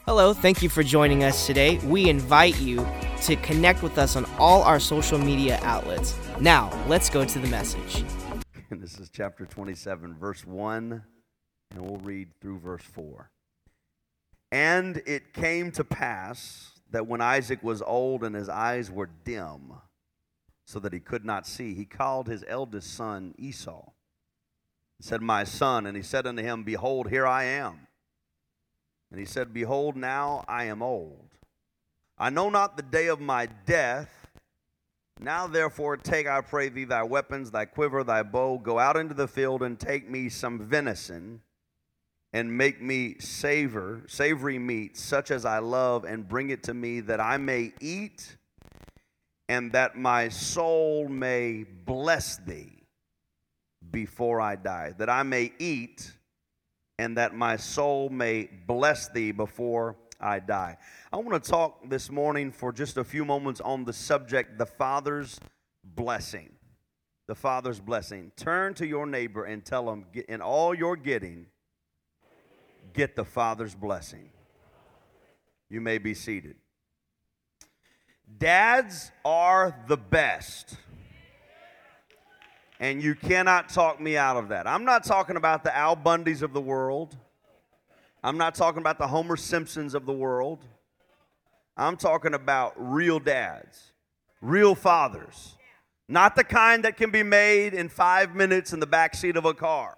Hello, thank you for joining us today. We invite you to connect with us on all our social media outlets. Now, let's go to the message. And this is chapter 27, verse 1, and we'll read through verse 4. And it came to pass that when Isaac was old and his eyes were dim, so that he could not see, he called his eldest son Esau, and said, My son. And he said unto him, Behold, here I am. And he said, Behold, now I am old. I know not the day of my death. Now therefore take, I pray thee, thy weapons, thy quiver, thy bow. Go out into the field and take me some venison, and make me savory meat, such as I love, and bring it to me, that I may eat, and that my soul may bless thee before I die. That I may eat, and that my soul may bless thee before I die. I want to talk this morning for just a few moments on the subject, the Father's blessing. The Father's blessing. Turn to your neighbor and tell him, in all you're getting, get the Father's blessing. You may be seated. Dads are the best. And you cannot talk me out of that. I'm not talking about the Al Bundys of the world. I'm not talking about the Homer Simpsons of the world. I'm talking about real dads, real fathers. Not the kind that can be made in 5 minutes in the back seat of a car.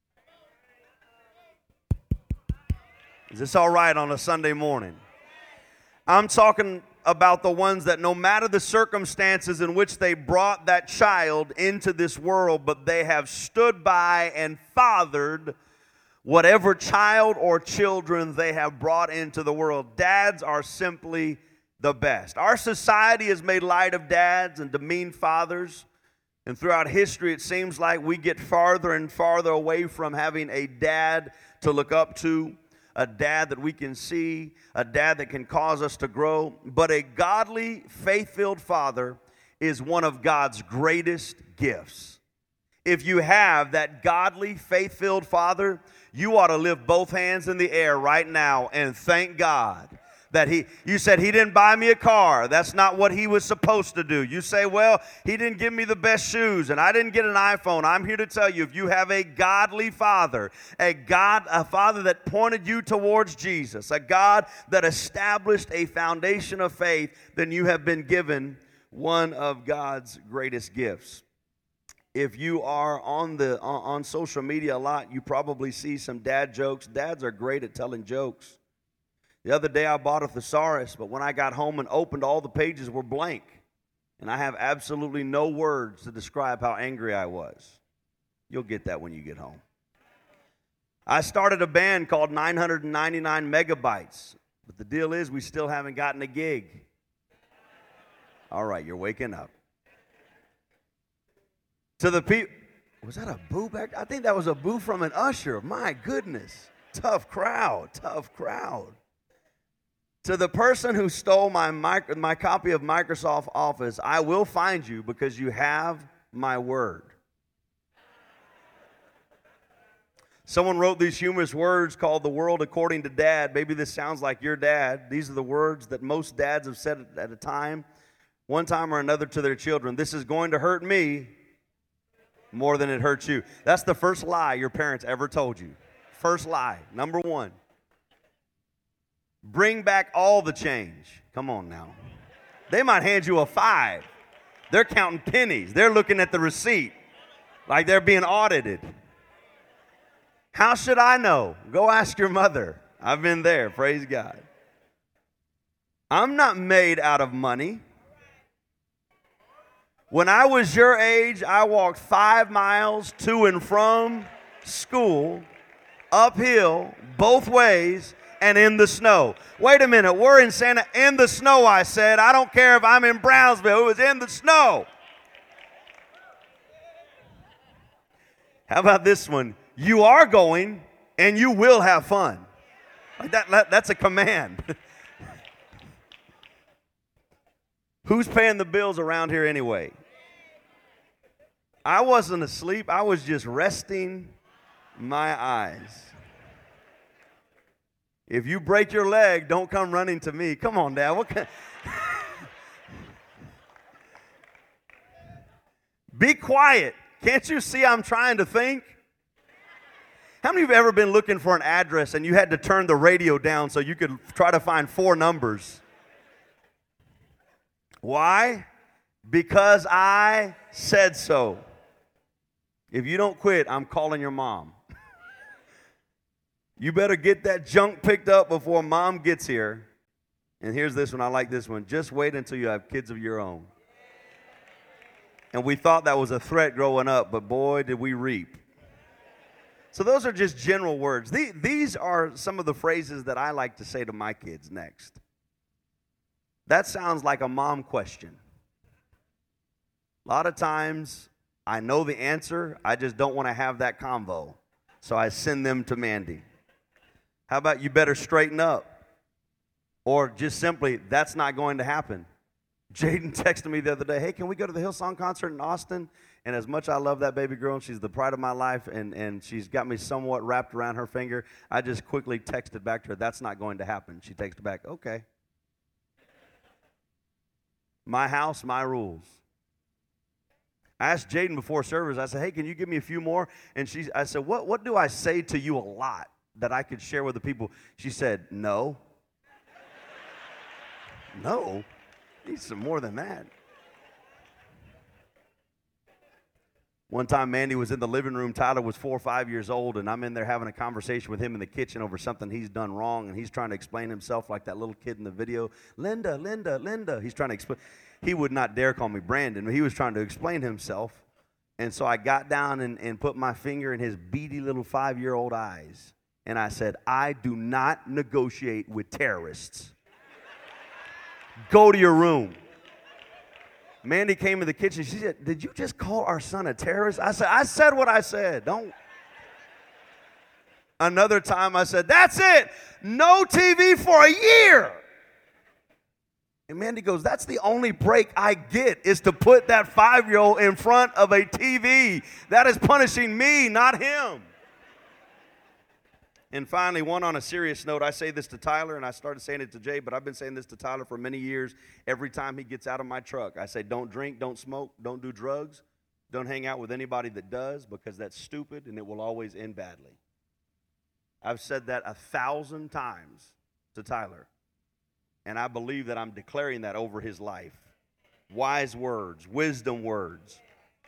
Is this all right on a Sunday morning? I'm talking about the ones that no matter the circumstances in which they brought that child into this world, but they have stood by and fathered whatever child or children they have brought into the world. Dads are simply the best. Our society has made light of dads and demeaned fathers. And throughout history, it seems like we get farther and farther away from having a dad to look up to, a dad that we can see, a dad that can cause us to grow. But a godly, faith-filled father is one of God's greatest gifts. If you have that godly, faith-filled father, you ought to lift both hands in the air right now and thank God that you said he didn't buy me a car. That's not what he was supposed to do. You say, well, he didn't give me the best shoes and I didn't get an iPhone. I'm here to tell you, if you have a godly father, a father that pointed you towards Jesus, a God that established a foundation of faith, then you have been given one of God's greatest gifts. If you are on social media a lot, you probably see some dad jokes. Dads are great at telling jokes. The other day I bought a thesaurus, but when I got home and opened, all the pages were blank. And I have absolutely no words to describe how angry I was. You'll get that when you get home. I started a band called 999 Megabytes. But the deal is we still haven't gotten a gig. All right, you're waking up. To the people, was that a boo back? I think that was a boo from an usher. My goodness. Tough crowd. To the person who stole my copy of Microsoft Office, I will find you because you have my word. Someone wrote these humorous words called The World According to Dad. Maybe this sounds like your dad. These are the words that most dads have said at a time, one time or another, to their children. This is going to hurt me more than it hurts you. That's the first lie your parents ever told you. First lie, number one. Bring back all the change. Come on now. They might hand you a 5. They're counting pennies. They're looking at the receipt like they're being audited. How should I know? Go ask your mother. I've been there, praise God. I'm not made out of money. When I was your age, I walked 5 miles to and from school, uphill, both ways, and in the snow. Wait a minute, we're in in the snow, I said. I don't care if I'm in Brownsville. It was in the snow. How about this one? You are going, and you will have fun. Like that's a command. Who's paying the bills around here anyway? I wasn't asleep. I was just resting my eyes. If you break your leg, don't come running to me. Come on, Dad. What kind? Be quiet. Can't you see I'm trying to think? How many of you have ever been looking for an address and you had to turn the radio down so you could try to find 4 numbers? Why? Because I said so. If you don't quit, I'm calling your mom. You better get that junk picked up before Mom gets here. And here's this one. I like this one. Just wait until you have kids of your own. And we thought that was a threat growing up, but boy, did we reap. So those are just general words. These are some of the phrases that I like to say to my kids next. That sounds like a mom question. A lot of times, I know the answer. I just don't want to have that convo. So I send them to Mandy. How about you better straighten up? Or just simply, that's not going to happen. Jaden texted me the other day, hey, can we go to the Hillsong concert in Austin? And as much as I love that baby girl, and she's the pride of my life, and she's got me somewhat wrapped around her finger, I just quickly texted back to her, that's not going to happen. She texted back, okay. My house, my rules. I asked Jaden before service, I said, hey, can you give me a few more? And I said, what do I say to you a lot that I could share with the people? She said, no. No? Need some more than that. One time, Mandy was in the living room. Tyler was 4 or 5 years old, and I'm in there having a conversation with him in the kitchen over something he's done wrong, and he's trying to explain himself like that little kid in the video. Linda, Linda, Linda. He's trying to explain. He would not dare call me Brandon, but he was trying to explain himself. And so I got down and put my finger in his beady little 5-year-old eyes, and I said, I do not negotiate with terrorists. Go to your room. Mandy came in the kitchen. She said, did you just call our son a terrorist? I said what I said. Don't. Another time I said, that's it. No TV for a year. And Mandy goes, that's the only break I get is to put that 5-year-old in front of a TV. That is punishing me, not him. And finally, one on a serious note, I say this to Tyler, and I started saying it to Jay, but I've been saying this to Tyler for many years. Every time he gets out of my truck, I say, don't drink, don't smoke, don't do drugs, don't hang out with anybody that does, because that's stupid, and it will always end badly. I've said that 1,000 times to Tyler, and I believe that I'm declaring that over his life. Wise words, wisdom words.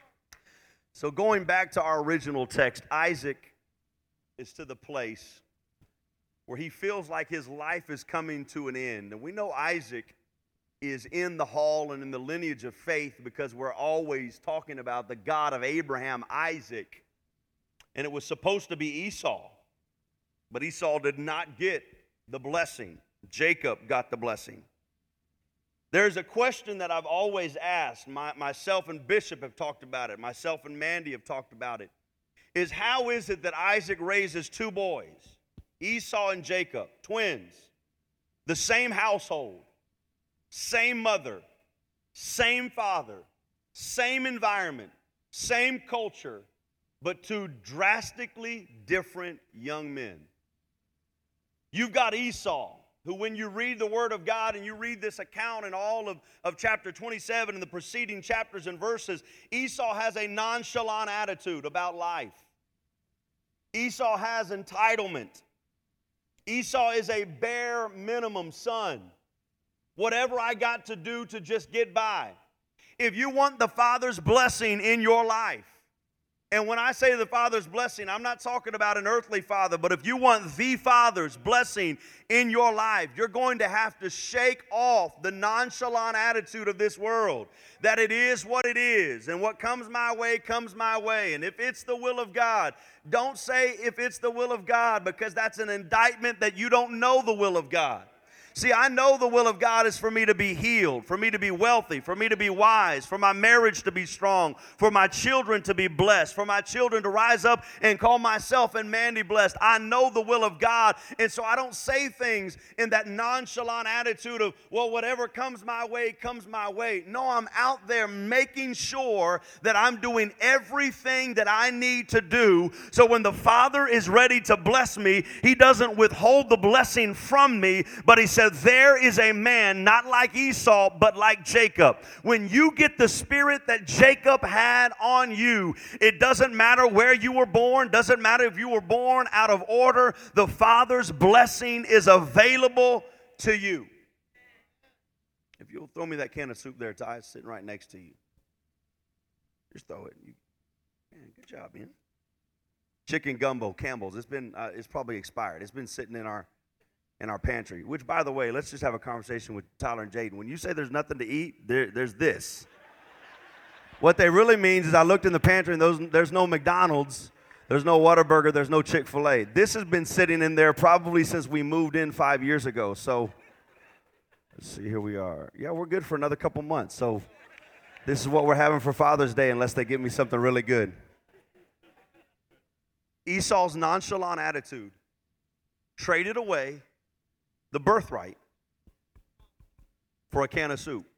So going back to our original text, Isaac is to the place where he feels like his life is coming to an end. And we know Isaac is in the hall and in the lineage of faith because we're always talking about the God of Abraham, Isaac. And it was supposed to be Esau, but Esau did not get the blessing. Jacob got the blessing. There's a question that I've always asked. Myself and Bishop have talked about it. Myself and Mandy have talked about it. Is how is it that Isaac raises 2 boys, Esau and Jacob, twins, the same household, same mother, same father, same environment, same culture, but 2 drastically different young men? You've got Esau, who when you read the Word of God and you read this account in all of chapter 27 and the preceding chapters and verses, Esau has a nonchalant attitude about life. Esau has entitlement. Esau is a bare minimum son. Whatever I got to do to just get by. If you want the Father's blessing in your life, and when I say the Father's blessing, I'm not talking about an earthly father, but if you want the Father's blessing in your life, you're going to have to shake off the nonchalant attitude of this world, that it is what it is, and what comes my way, comes my way. And if it's the will of God, don't say if it's the will of God, because that's an indictment that you don't know the will of God. See, I know the will of God is for me to be healed, for me to be wealthy, for me to be wise, for my marriage to be strong, for my children to be blessed, for my children to rise up and call myself and Mandy blessed. I know the will of God, and so I don't say things in that nonchalant attitude of, well, whatever comes my way, comes my way. No, I'm out there making sure that I'm doing everything that I need to do, so when the Father is ready to bless me, He doesn't withhold the blessing from me, but He said, there is a man not like Esau, but like Jacob. When you get the spirit that Jacob had on you, it doesn't matter where you were born, doesn't matter if you were born out of order, the Father's blessing is available to you. If you'll throw me that can of soup there, Ty, it's sitting right next to you. Just throw it. Man, good job, man. Chicken gumbo, Campbell's. It's probably expired. It's been sitting in our pantry, which, by the way, let's just have a conversation with Tyler and Jaden. When you say there's nothing to eat, there's this. What they really means is I looked in the pantry and there's no McDonald's, there's no Whataburger, there's no Chick-fil-A. This has been sitting in there probably since we moved in 5 years ago. So let's see, here we are. Yeah, we're good for another couple months. So this is what we're having for Father's Day unless they give me something really good. Esau's nonchalant attitude traded away the birthright for a can of soup.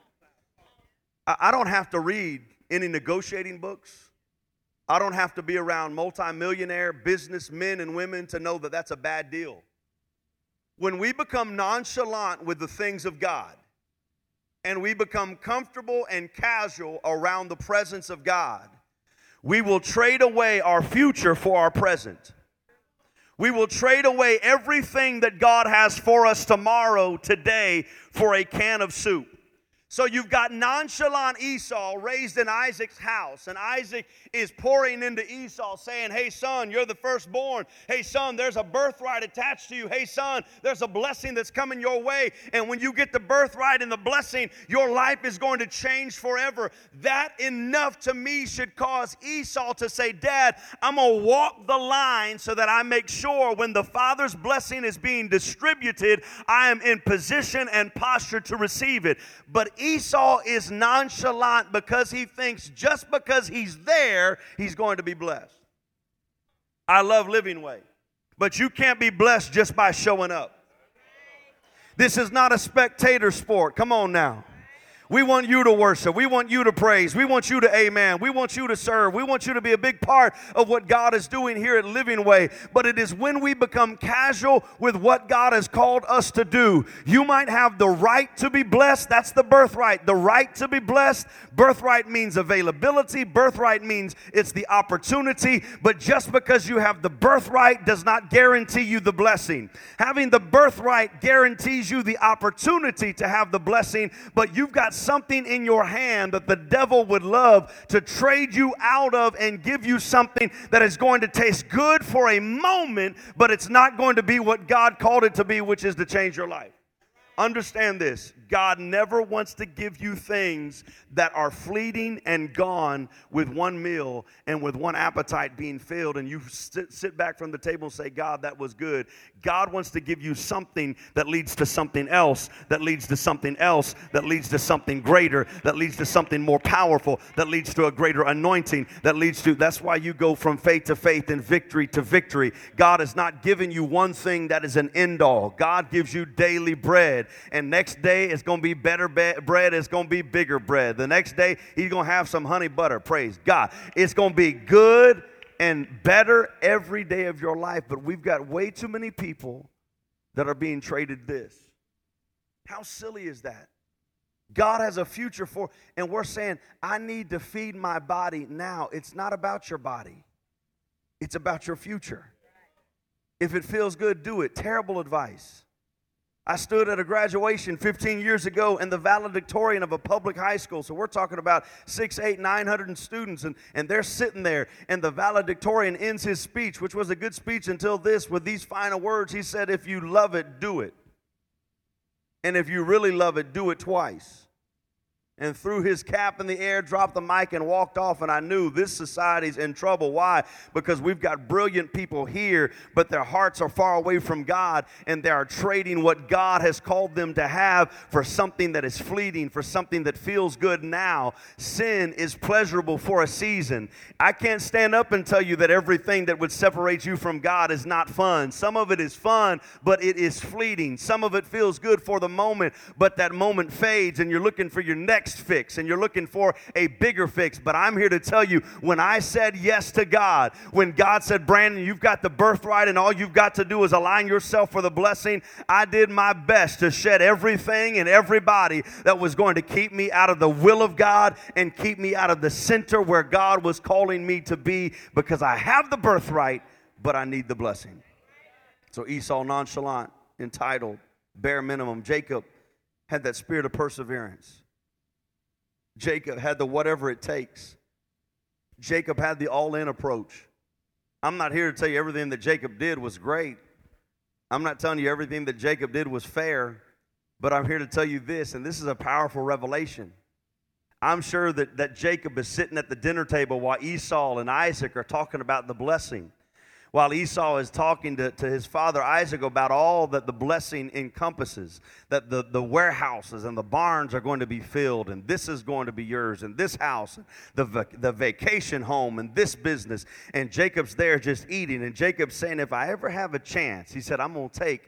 I don't have to read any negotiating books. I don't have to be around multimillionaire businessmen and women to know that that's a bad deal. When we become nonchalant with the things of God and we become comfortable and casual around the presence of God, we will trade away our future for our present. We will trade away everything that God has for us tomorrow, today, for a can of soup. So you've got nonchalant Esau raised in Isaac's house, and Isaac is pouring into Esau saying, hey, son, you're the firstborn. Hey, son, there's a birthright attached to you. Hey, son, there's a blessing that's coming your way, and when you get the birthright and the blessing, your life is going to change forever. That enough to me should cause Esau to say, Dad, I'm going to walk the line so that I make sure when the Father's blessing is being distributed, I am in position and posture to receive it. But Esau is nonchalant because he thinks just because he's there, he's going to be blessed. I love Living Way, but you can't be blessed just by showing up. This is not a spectator sport. Come on now. We want you to worship. We want you to praise. We want you to amen. We want you to serve. We want you to be a big part of what God is doing here at Living Way. But it is when we become casual with what God has called us to do. You might have the right to be blessed. That's the birthright. The right to be blessed. Birthright means availability. Birthright means it's the opportunity. But just because you have the birthright does not guarantee you the blessing. Having the birthright guarantees you the opportunity to have the blessing, but you've got something in your hand that the devil would love to trade you out of and give you something that is going to taste good for a moment, but it's not going to be what God called it to be, which is to change your life. Understand this. God never wants to give you things that are fleeting and gone with one meal and with one appetite being filled, and you sit back from the table and say, God, that was good. God wants to give you something that leads to something else, that leads to something else, that leads to something greater, that leads to something more powerful, that leads to a greater anointing, that's why you go from faith to faith and victory to victory. God has not given you one thing that is an end all. God gives you daily bread, and next day it's going to be better bread, it's going to be bigger bread. The next day he's going to have some honey butter. Praise God. It's going to be good and better every day of your life, but we've got way too many people that are being traded this. How silly is that? God has a future for, and we're saying, I need to feed my body now. It's not about your body. It's about your future. If it feels good, do it. Terrible advice. I stood at a graduation 15 years ago in the valedictorian of a public high school. So we're talking about 600, 800, 900 students, and they're sitting there, and the valedictorian ends his speech, which was a good speech until this, with these final words. He said, if you love it, do it. And if you really love it, do it twice. and threw his cap in the air, dropped the mic, and walked off. And I knew this society's in trouble. Why? Because we've got brilliant people here, but their hearts are far away from God, and they are trading what God has called them to have for something that is fleeting, for something that feels good now. Sin is pleasurable for a season. I can't stand up and tell you that everything that would separate you from God is not fun. Some of it is fun, but it is fleeting. Some of it feels good for the moment, but that moment fades, and you're looking for your next fix, and you're looking for a bigger fix. But I'm here to tell you, when I said yes to God, when God said, Brandon, you've got the birthright and all you've got to do is align yourself for the blessing, I did my best to shed everything and everybody that was going to keep me out of the will of God and keep me out of the center where God was calling me to be, because I have the birthright, but I need the blessing. So Esau, nonchalant, entitled, bare minimum. Jacob had that spirit of perseverance. Jacob had the whatever it takes. Jacob had the all-in approach. I'm not here to tell you everything that Jacob did was great. I'm not telling you everything that Jacob did was fair, but I'm here to tell you this, and this is a powerful revelation. I'm sure that Jacob is sitting at the dinner table while Esau and Isaac are talking about the blessing. While Esau is talking to his father Isaac about all that the blessing encompasses, that the warehouses and the barns are going to be filled, and this is going to be yours, and this house, the vacation home, and this business. And Jacob's there just eating, and Jacob's saying, if I ever have a chance, he said, I'm going to take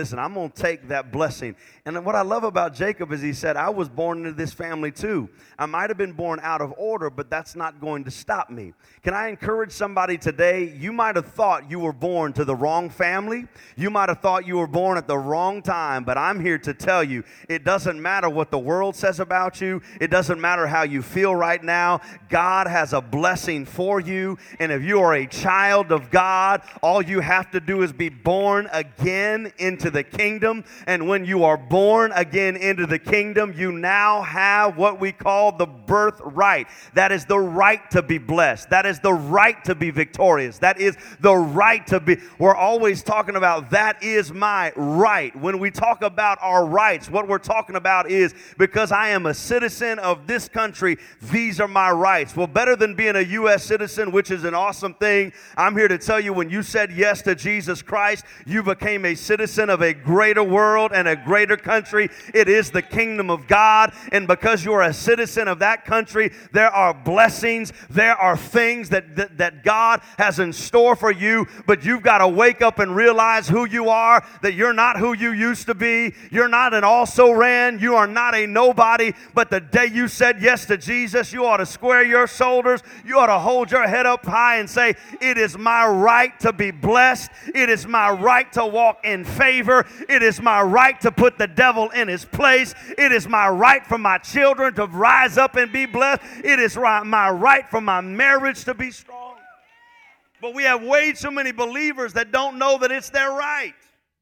that blessing. And what I love about Jacob is he said, I was born into this family too. I might have been born out of order, but that's not going to stop me. Can I encourage somebody today? You might have thought you were born to the wrong family. You might have thought you were born at the wrong time, but I'm here to tell you, it doesn't matter what the world says about you. It doesn't matter how you feel right now. God has a blessing for you, and if you are a child of God, all you have to do is be born again into the kingdom. And when you are born again into the kingdom, you now have what we call the birthright. That is the right to be blessed. That is the right to be victorious. That is the right to be. We're always talking about that is my right. When we talk about our rights, what we're talking about is because I am a citizen of this country, these are my rights. Well, better than being a U.S. citizen, which is an awesome thing, I'm here to tell you, when you said yes to Jesus Christ, you became a citizen of a greater world and a greater country. It is the kingdom of God, and because you are a citizen of that country, there are blessings, there are things that God has in store for you, but you've got to wake up and realize who you are, that you're not who you used to be. You're not an also-ran. You are not a nobody, but the day you said yes to Jesus, you ought to square your shoulders. You ought to hold your head up high and say, it is my right to be blessed. It is my right to walk in favor. It is my right to put the devil in his place. It is my right for my children to rise up and be blessed. It is my right for my marriage to be strong. But we have way too many believers that don't know that it's their right.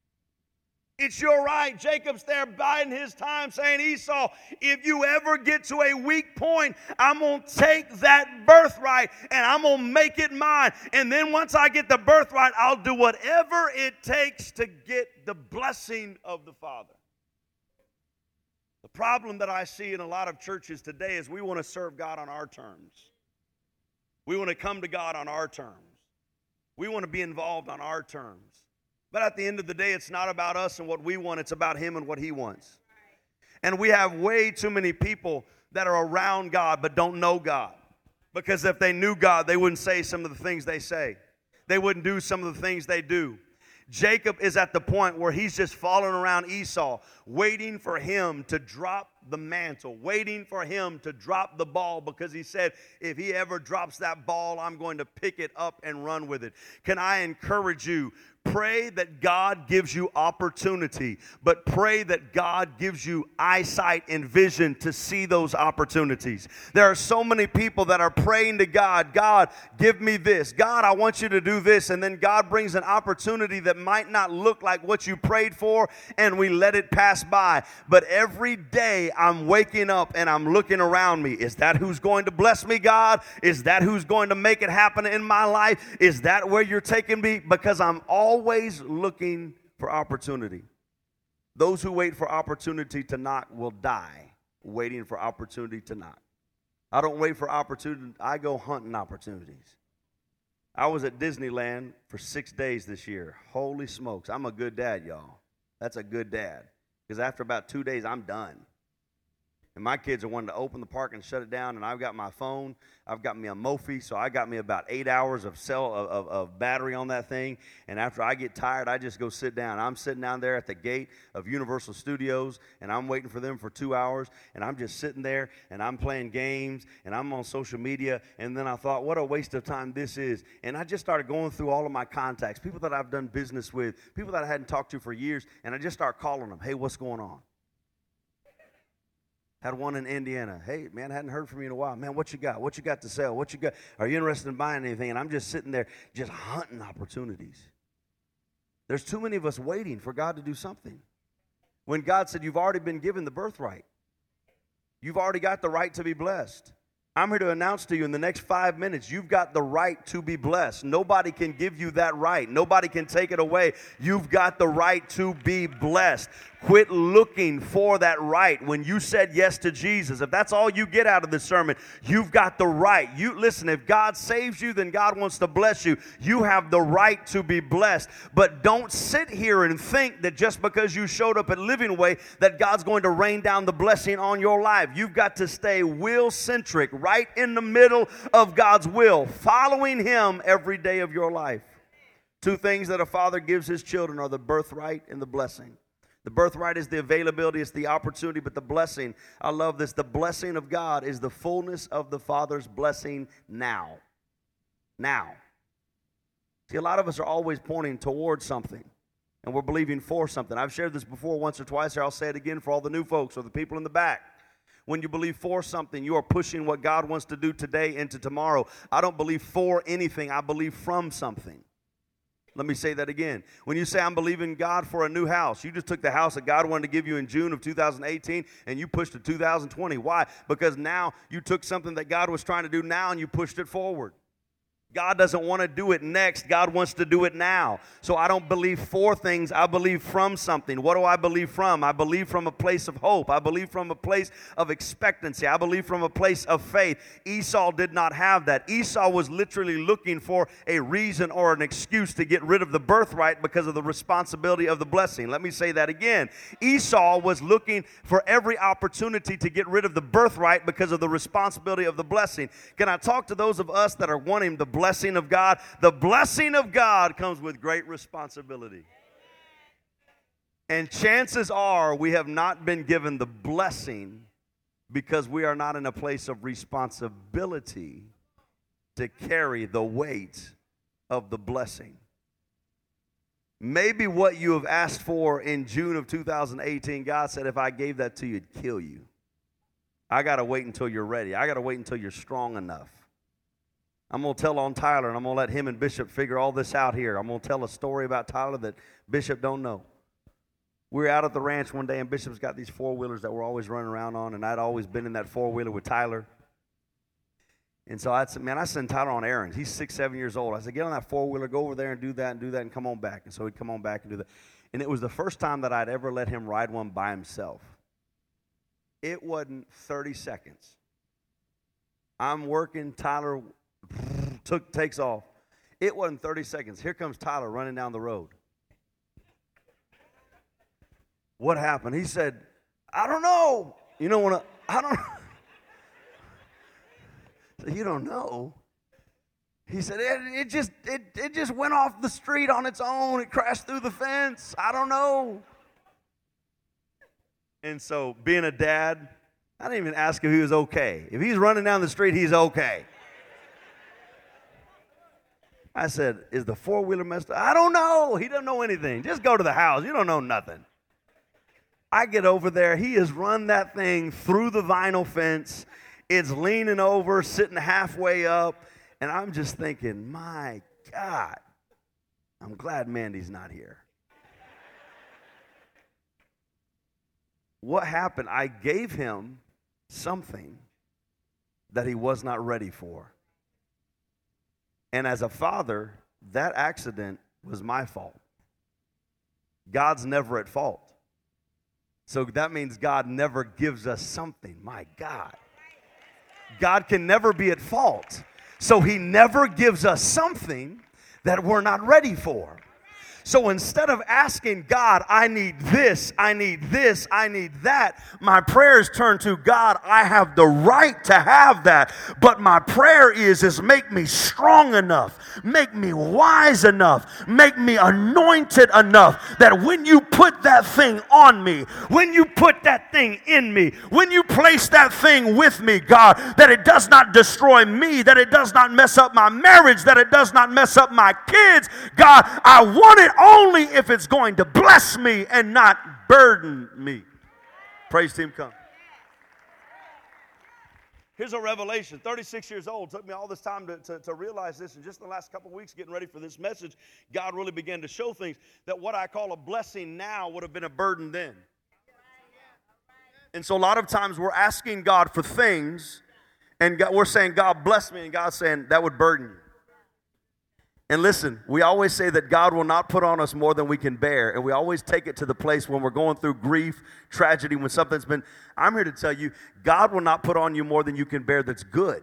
It's your right. Jacob's there biding his time saying, Esau, if you ever get to a weak point, I'm going to take that birthright and I'm going to make it mine. And then once I get the birthright, I'll do whatever it takes to get the blessing of the Father. The problem that I see in a lot of churches today is we want to serve God on our terms. We want to come to God on our terms. We want to be involved on our terms. But at the end of the day, it's not about us and what we want. It's about Him and what He wants. And we have way too many people that are around God but don't know God. Because if they knew God, they wouldn't say some of the things they say. They wouldn't do some of the things they do. Jacob is at the point where he's just following around Esau, waiting for him to drop the mantle, waiting for him to drop the ball, because he said, if he ever drops that ball, I'm going to pick it up and run with it. Can I encourage you? Pray that God gives you opportunity, but pray that God gives you eyesight and vision to see those opportunities. There are so many people that are praying to God, God, give me this. God, I want you to do this. And then God brings an opportunity that might not look like what you prayed for, and we let it pass by. But every day I'm waking up and I'm looking around me. Is that who's going to bless me, God? Is that who's going to make it happen in my life? Is that where you're taking me? Because I'm always looking for opportunity. Those who wait for opportunity to knock will die. waiting for opportunity to knock. I don't wait for opportunity. I go hunting opportunities. I was at Disneyland for 6 days this year. Holy smokes. I'm a good dad, y'all. That's a good dad. Because after about 2 days, I'm done. And my kids are wanting to open the park and shut it down, and I've got my phone. I've got me a Mophie, so I got me about 8 hours of battery on that thing. And after I get tired, I just go sit down. I'm sitting down there at the gate of Universal Studios, and I'm waiting for them for 2 hours, and I'm just sitting there, and I'm playing games, and I'm on social media. And then I thought, what a waste of time this is. And I just started going through all of my contacts, people that I've done business with, people that I hadn't talked to for years, and I just start calling them, hey, what's going on? Had one in Indiana. Hey, man, I hadn't heard from you in a while. Man, what you got? What you got to sell? What you got? Are you interested in buying anything? And I'm just sitting there just hunting opportunities. There's too many of us waiting for God to do something. When God said, you've already been given the birthright. You've already got the right to be blessed. I'm here to announce to you in the next 5 minutes, you've got the right to be blessed. Nobody can give you that right. Nobody can take it away. You've got the right to be blessed. Quit looking for that right. When you said yes to Jesus, if that's all you get out of this sermon, you've got the right. You listen, if God saves you, then God wants to bless you. You have the right to be blessed. But don't sit here and think that just because you showed up at Living Way that God's going to rain down the blessing on your life. You've got to stay will-centric, right in the middle of God's will, following Him every day of your life. Two things that a father gives his children are the birthright and the blessing. The birthright is the availability, it's the opportunity, but the blessing, I love this, the blessing of God is the fullness of the Father's blessing now. Now. See, a lot of us are always pointing towards something, and we're believing for something. I've shared this before once or twice, or I'll say it again for all the new folks or the people in the back. When you believe for something, you are pushing what God wants to do today into tomorrow. I don't believe for anything, I believe from something. Let me say that again. When you say, I'm believing God for a new house, you just took the house that God wanted to give you in June of 2018 and you pushed it to 2020. Why? Because now you took something that God was trying to do now and you pushed it forward. God doesn't want to do it next. God wants to do it now. So I don't believe for things. I believe from something. What do I believe from? I believe from a place of hope. I believe from a place of expectancy. I believe from a place of faith. Esau did not have that. Esau was literally looking for a reason or an excuse to get rid of the birthright because of the responsibility of the blessing. Let me say that again. Esau was looking for every opportunity to get rid of the birthright because of the responsibility of the blessing. Can I talk to those of us that are wanting the blessing of God? The blessing of God comes with great responsibility. And chances are we have not been given the blessing because we are not in a place of responsibility to carry the weight of the blessing. Maybe what you have asked for in June of 2018, God said, if I gave that to you, it'd kill you. I got to wait until you're ready. I got to wait until you're strong enough. I'm going to tell on Tyler, and I'm going to let him and Bishop figure all this out here. I'm going to tell a story about Tyler that Bishop don't know. We were out at the ranch one day, and Bishop's got these four-wheelers that we're always running around on, and I'd always been in that four-wheeler with Tyler. And so I said, man, I send Tyler on errands. He's 6, 7 years old. I said, get on that four-wheeler, go over there and do that, and come on back. And so he'd come on back and do that. And it was the first time that I'd ever let him ride one by himself. It wasn't 30 seconds. I'm working, Tyler takes off. It wasn't 30 seconds. Here comes Tyler running down the road. What happened? He said, I don't know. You know, I don't so you don't know. He said, it just went off the street on its own. It crashed through the fence. I don't know. And so being a dad, I didn't even ask if he was okay. If he's running down the street, he's okay. I said, is the four-wheeler messed up? I don't know. He doesn't know anything. Just go to the house. You don't know nothing. I get over there. He has run that thing through the vinyl fence. It's leaning over, sitting halfway up. And I'm just thinking, my God, I'm glad Mandy's not here. What happened? I gave him something that he was not ready for. And as a father, that accident was my fault. God's never at fault. So that means God never gives us something. My God. God can never be at fault. So he never gives us something that we're not ready for. So instead of asking God, I need this, I need this, I need that, my prayers turn to God, I have the right to have that. But my prayer is make me strong enough, make me wise enough, make me anointed enough that when you put that thing on me, when you put that thing in me, when you place that thing with me, God, that it does not destroy me, that it does not mess up my marriage, that it does not mess up my kids. God, I want it only if it's going to bless me and not burden me. Praise team, come. Here's a revelation. 36 years old. Took me all this time to realize this. And just in the last couple of weeks getting ready for this message, God really began to show things that what I call a blessing now would have been a burden then. And so a lot of times we're asking God for things, and we're saying, God bless me, and God's saying, that would burden you. And listen, we always say that God will not put on us more than we can bear. And we always take it to the place when we're going through grief, tragedy, when something's been. I'm here to tell you, God will not put on you more than you can bear that's good.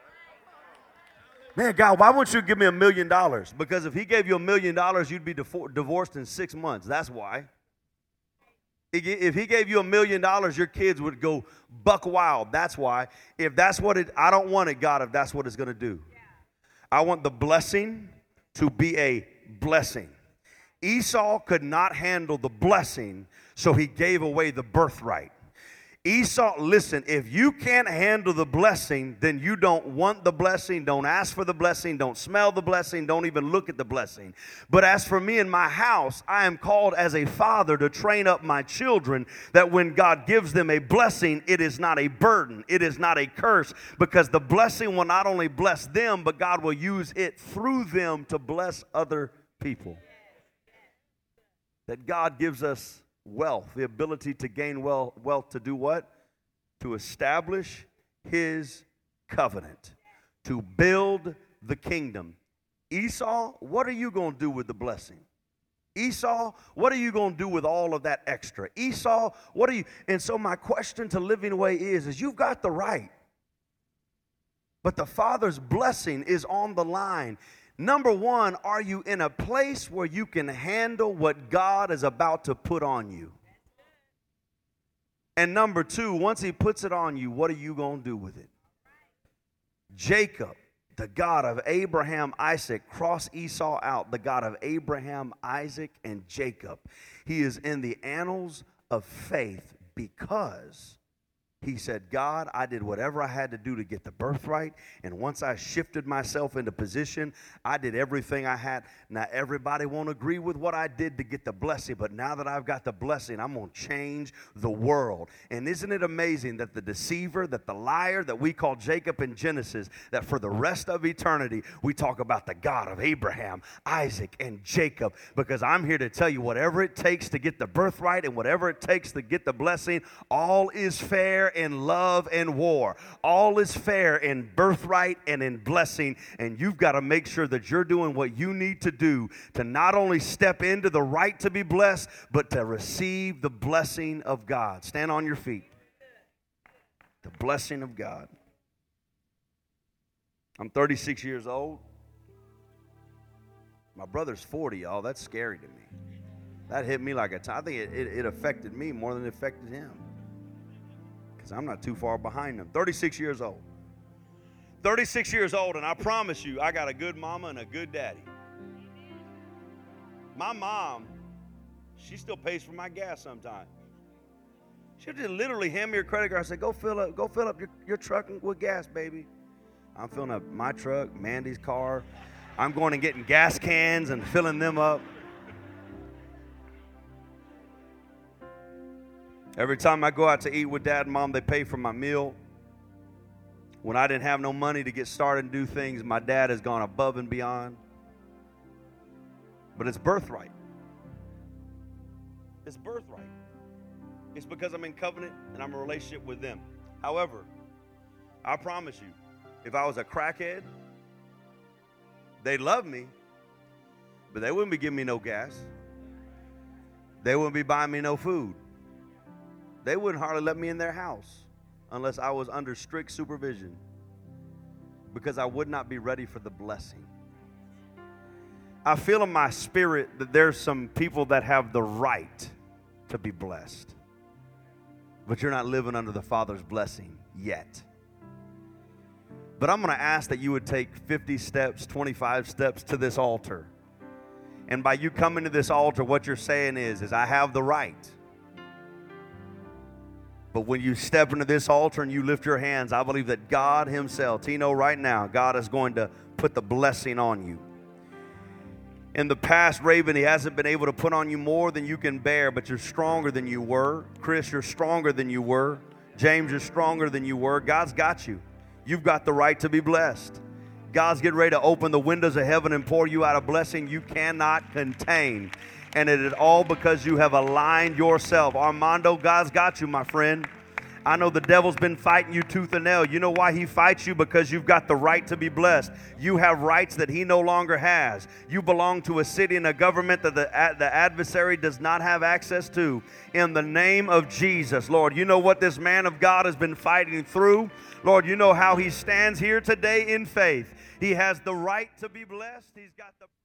Man, God, why won't you give me $1 million? Because if he gave you $1 million, you'd be divorced in 6 months. That's why. If he gave you $1 million, your kids would go buck wild. That's why. If that's what I don't want it, God, if that's what it's going to do. I want the blessing to be a blessing. Esau could not handle the blessing, so he gave away the birthright. Esau, listen, if you can't handle the blessing, then you don't want the blessing, don't ask for the blessing, don't smell the blessing, don't even look at the blessing. But as for me and my house, I am called as a father to train up my children that when God gives them a blessing, it is not a burden, it is not a curse, because the blessing will not only bless them, but God will use it through them to bless other people. That God gives us wealth, the ability to gain wealth to do what? To establish his covenant, to build the kingdom. Esau, what are you going to do with the blessing? Esau, what are you going to do with all of that extra? Esau, what are you? And so my question to Living Way is you've got the right, but the Father's blessing is on the line. Number one, are you in a place where you can handle what God is about to put on you? And number two, once he puts it on you, what are you going to do with it? Jacob, the God of Abraham, Isaac, cross Esau out, the God of Abraham, Isaac, and Jacob. He is in the annals of faith because he said, God, I did whatever I had to do to get the birthright, and once I shifted myself into position, I did everything I had. Now, everybody won't agree with what I did to get the blessing, but now that I've got the blessing, I'm going to change the world. And isn't it amazing that the deceiver, that the liar that we call Jacob in Genesis, that for the rest of eternity, we talk about the God of Abraham, Isaac, and Jacob, because I'm here to tell you whatever it takes to get the birthright and whatever it takes to get the blessing, all is fair in love and war. All is fair in birthright and in blessing, and you've got to make sure that you're doing what you need to do to not only step into the right to be blessed, but to receive the blessing of God. Stand on your feet. The blessing of God. I'm 36 years old. My brother's 40, y'all. That's scary to me. That hit me like a ton. I think it affected me more than it affected him, because I'm not too far behind him. 36 years old. 36 years old, and I promise you, I got a good mama and a good daddy. My mom, she still pays for my gas sometimes. She'll just literally hand me her credit card and say, go fill up your truck with gas, baby. I'm filling up my truck, Mandy's car. I'm going and getting gas cans and filling them up. Every time I go out to eat with Dad and Mom, they pay for my meal. When I didn't have no money to get started and do things, my dad has gone above and beyond. But it's birthright. It's birthright. It's because I'm in covenant and I'm in a relationship with them. However, I promise you, if I was a crackhead, they'd love me, but they wouldn't be giving me no gas. They wouldn't be buying me no food. They wouldn't hardly let me in their house unless I was under strict supervision, because I would not be ready for the blessing. I feel in my spirit that there's some people that have the right to be blessed, but you're not living under the Father's blessing yet. But I'm going to ask that you would take 50 steps, 25 steps to this altar. And by you coming to this altar, what you're saying is I have the right. But when you step into this altar and you lift your hands, I believe that God himself, Tino, right now, God is going to put the blessing on you. In the past, Raven, he hasn't been able to put on you more than you can bear, but you're stronger than you were. Chris, you're stronger than you were. James, you're stronger than you were. God's got you. You've got the right to be blessed. God's getting ready to open the windows of heaven and pour you out a blessing you cannot contain. And it is all because you have aligned yourself. Armando, God's got you, my friend. I know the devil's been fighting you tooth and nail. You know why he fights you? Because you've got the right to be blessed. You have rights that he no longer has. You belong to a city and a government that the adversary does not have access to. In the name of Jesus, Lord, you know what this man of God has been fighting through. Lord, you know how he stands here today in faith. He has the right to be blessed. He's got the